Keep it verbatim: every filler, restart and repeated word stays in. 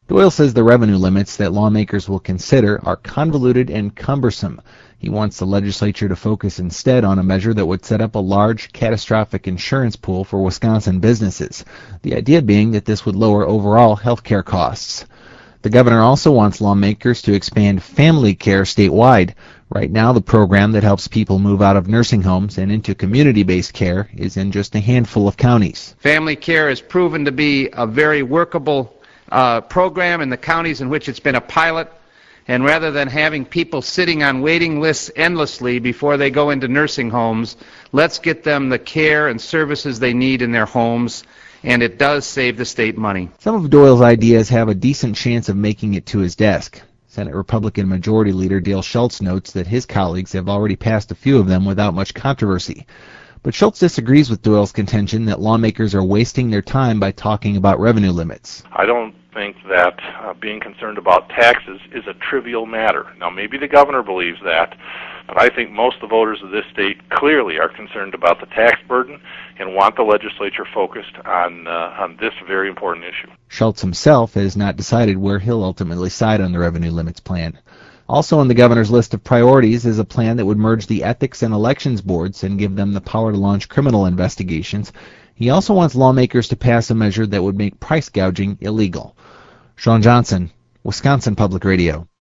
Doyle says the revenue limits that lawmakers will consider are convoluted and cumbersome. He wants the legislature to focus instead on a measure that would set up a large, catastrophic insurance pool for Wisconsin businesses, the idea being that this would lower overall health care costs. The governor also wants lawmakers to expand family care statewide. Right now, the program that helps people move out of nursing homes and into community-based care is in just a handful of counties. Family care has proven to be a very workable uh, program in the counties in which it's been a pilot. And rather than having people sitting on waiting lists endlessly before they go into nursing homes, let's get them the care and services they need in their homes. And it does save the state money. Some of Doyle's ideas have a decent chance of making it to his desk. Senate Republican Majority Leader Dale Schultz notes that his colleagues have already passed a few of them without much controversy. But Schultz disagrees with Doyle's contention that lawmakers are wasting their time by talking about revenue limits. I don't think that uh, being concerned about taxes is a trivial matter. Now, maybe the governor believes that, but I think most of the voters of this state clearly are concerned about the tax burden and want the legislature focused on uh, on this very important issue. Schultz himself has not decided where he'll ultimately side on the revenue limits plan. Also on the governor's list of priorities is a plan that would merge the ethics and elections boards and give them the power to launch criminal investigations. He also wants lawmakers to pass a measure that would make price gouging illegal. Sean Johnson, Wisconsin Public Radio.